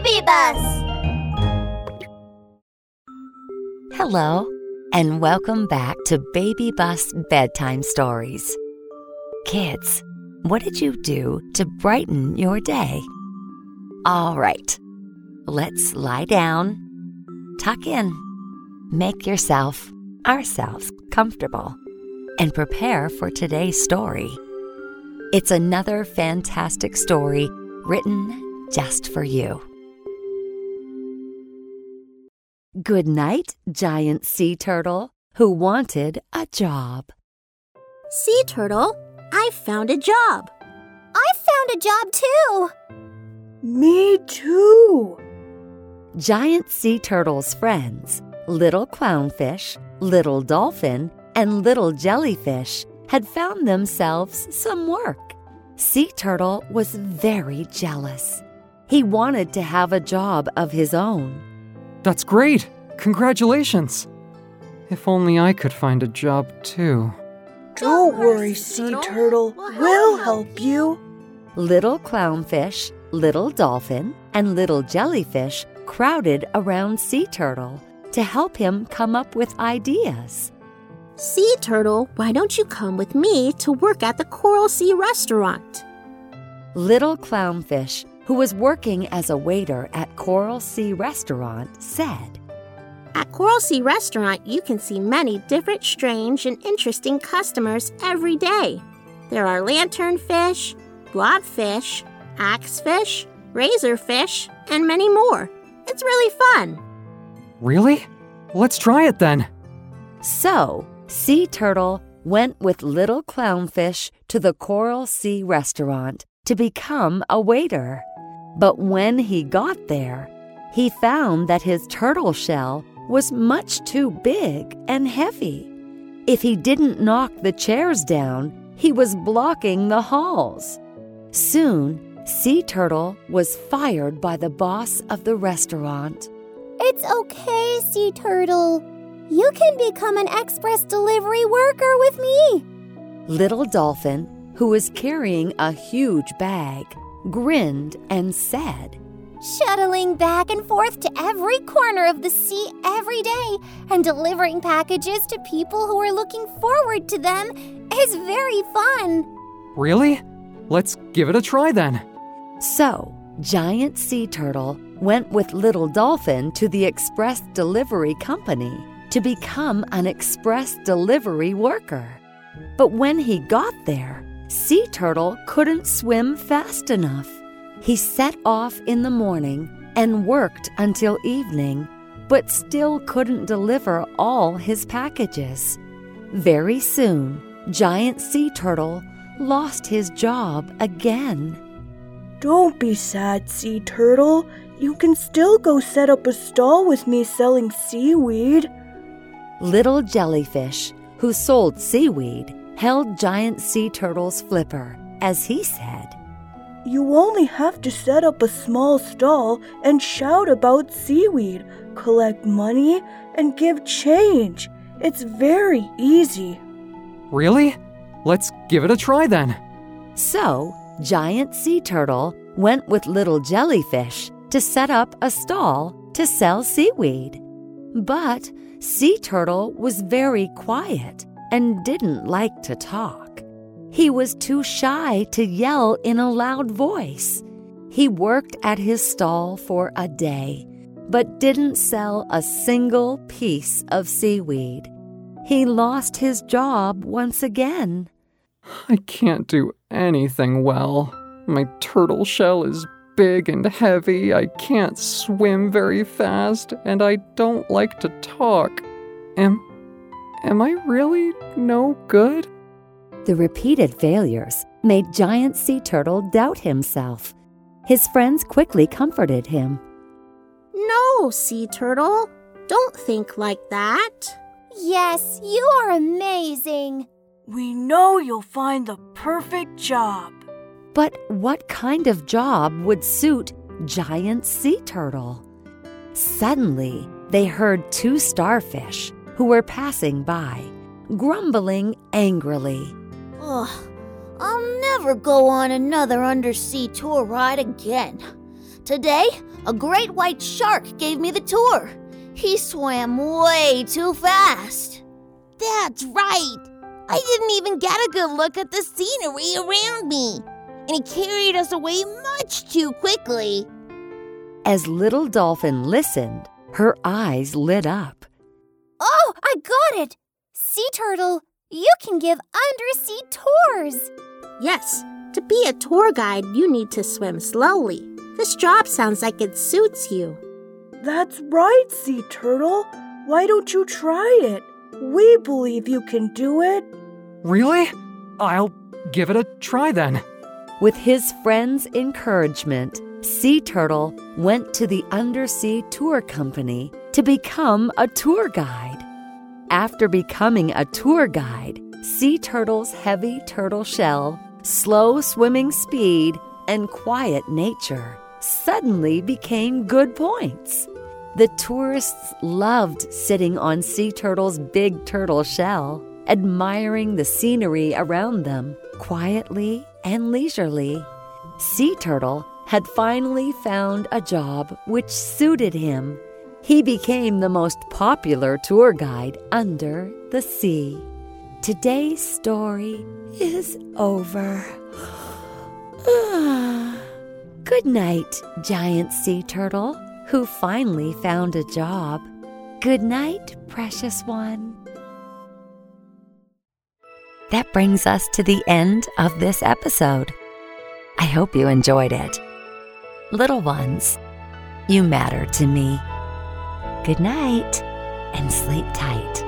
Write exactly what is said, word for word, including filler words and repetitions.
Baby Bus! Hello, and welcome back to Baby Bus Bedtime Stories. Kids, what did you do to brighten your day? All right, let's lie down, tuck in, make yourself, ourselves, comfortable, and prepare for today's story. It's another fantastic story written just for you. Good night, giant sea turtle who wanted a job. Sea turtle, I found a job. I found a job too. Me too. Giant sea turtle's friends, little clownfish, little dolphin, and little jellyfish, had found themselves some work. Sea turtle was very jealous. He wanted to have a job of his own. That's great! Congratulations! If only I could find a job too. Don't worry, Sea Turtle. We'll help you. Little clownfish, little dolphin, and little jellyfish crowded around Sea Turtle to help him come up with ideas. Sea Turtle, why don't you come with me to work at the Coral Sea restaurant? Little clownfish, who was working as a waiter at Coral Sea restaurant, said, At Coral Sea restaurant, you can see many different strange and interesting customers every day. There are lanternfish, blobfish, axefish, razorfish, and many more. It's really fun. Really? Let's try it then. So, Sea Turtle went with little clownfish to the Coral Sea restaurant to become a waiter. But when he got there, he found that his turtle shell was much too big and heavy. If he didn't knock the chairs down, he was blocking the halls. Soon, Sea Turtle was fired by the boss of the restaurant. It's okay, Sea Turtle. You can become an express delivery worker with me. Little Dolphin, who was carrying a huge bag, grinned and said, Shuttling back and forth to every corner of the sea every day and delivering packages to people who are looking forward to them is very fun. Really? Let's give it a try then. So, Giant Sea Turtle went with Little Dolphin to the express delivery company to become an express delivery worker. But when he got there, Sea Turtle couldn't swim fast enough. He set off in the morning and worked until evening, but still couldn't deliver all his packages. Very soon, Giant Sea Turtle lost his job again. Don't be sad, Sea Turtle. You can still go set up a stall with me selling seaweed. Little Jellyfish, who sold seaweed, held Giant Sea Turtle's flipper as he said, You only have to set up a small stall and shout about seaweed, collect money, and give change. It's very easy. Really? Let's give it a try then. So, Giant Sea Turtle went with Little Jellyfish to set up a stall to sell seaweed. But Sea Turtle was very quiet and didn't like to talk. He was too shy to yell in a loud voice. He worked at his stall for a day, but didn't sell a single piece of seaweed. He lost his job once again. I can't do anything well. My turtle shell is big and heavy, I can't swim very fast, and I don't like to talk. Am, am I really no good? The repeated failures made Giant Sea Turtle doubt himself. His friends quickly comforted him. No, Sea Turtle. Don't think like that. Yes, you are amazing. We know you'll find the perfect job. But what kind of job would suit Giant Sea Turtle? Suddenly, they heard two starfish who were passing by, grumbling angrily. Ugh, I'll never go on another undersea tour ride again. Today, a great white shark gave me the tour. He swam way too fast. That's right. I didn't even get a good look at the scenery around me, and he carried us away much too quickly. As Little Dolphin listened, her eyes lit up. Oh, I got it! Sea Turtle, you can give undersea tours. Yes, to be a tour guide, you need to swim slowly. This job sounds like it suits you. That's right, Sea Turtle. Why don't you try it? We believe you can do it. Really? I'll give it a try then. With his friend's encouragement, Sea Turtle went to the Undersea Tour Company to become a tour guide. After becoming a tour guide, Sea Turtle's heavy turtle shell, slow swimming speed, and quiet nature suddenly became good points. The tourists loved sitting on Sea Turtle's big turtle shell, admiring the scenery around them quietly and leisurely. Sea Turtle had finally found a job which suited him. He became the most popular tour guide under the sea. Today's story is over. Good night, Giant Sea Turtle, who finally found a job. Good night, precious one. That brings us to the end of this episode. I hope you enjoyed it. Little ones, you matter to me. Good night and sleep tight.